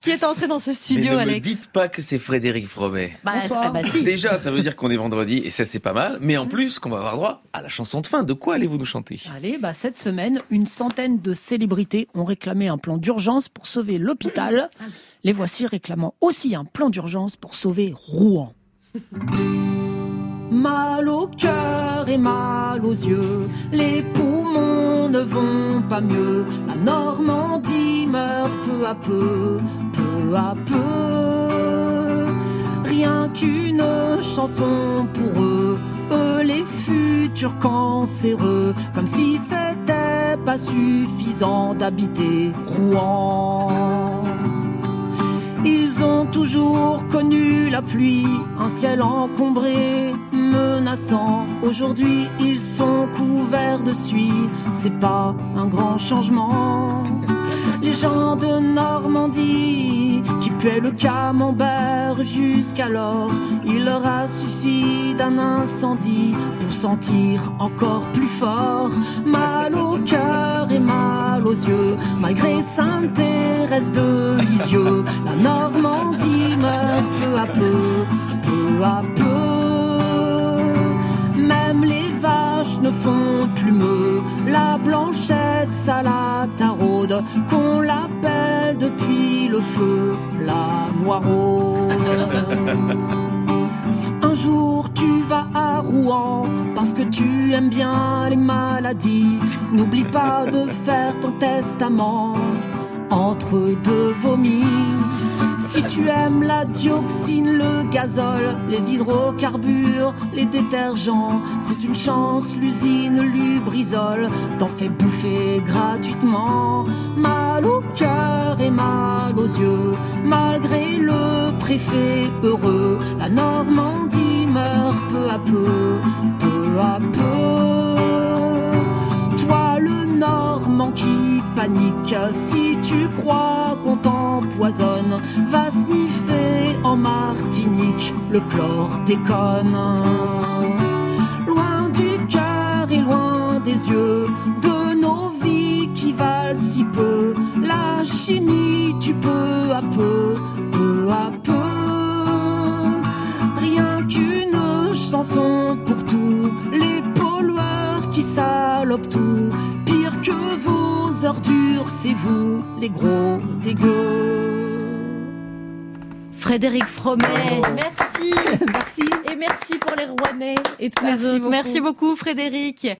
Qui est entré dans ce studio, Mais ne Alex? me dites pas que c'est Frédéric Fromet. Si. Déjà, ça veut dire qu'on est vendredi et ça c'est pas mal. Mais en plus, qu'on va avoir droit à la chanson de fin. De quoi allez-vous nous chanter? Allez, cette semaine, une centaine de célébrités ont réclamé un plan d'urgence pour sauver l'hôpital. Les voici réclamant aussi un plan d'urgence pour sauver Rouen. Mal au cœur et mal aux yeux, les poumons ne vont pas mieux. La Normandie meurt peu à peu, peu à peu. Rien qu'une chanson pour eux, les futurs cancéreux. Comme si c'était pas suffisant d'habiter Rouen. Ils ont toujours connu la pluie, un ciel encombré, menaçant. Aujourd'hui, ils sont couverts de suie, c'est pas un grand changement. Les gens de Normandie, qui puaient le camembert jusqu'alors, il leur a suffi d'un incendie pour sentir encore plus fort. Mal au cœur et mal aux yeux, malgré Sainte-Thérèse de Lisieux, la Normandie meurt peu à peu, peu à peu. Même les vaches ne font plus meuh, la blanchette, ça la taraude, qu'on l'appelle depuis le feu la Noiraude. Si un jour tu vas à Rouen, parce que tu aimes bien les maladies, n'oublie pas de faire ton testament entre deux vomis. Si tu aimes la dioxine, le gazole, les hydrocarbures, les détergents, c'est une chance, l'usine Lubrizol t'en fait bouffer gratuitement. Mal au cœur et mal aux yeux, malgré le préfet heureux, la Normandie meurt peu à peu, peu à peu. Toi le Normand qui panique, si tu crois qu'on t'empoisonne, va sniffer en Martinique, le chlordécone. Loin du cœur et loin des yeux, de nos vies qui valent si peu, la chimie tu peu à peu, peu à peu. Rien qu'une chanson pour tous les pollueurs qui salopent tout. Pire que vos ordures, c'est vous, les gros dégueux. Frédéric Fromet, merci. Merci. Et merci pour les Rouennais et tous les Merci autres. beaucoup. Merci beaucoup, Frédéric.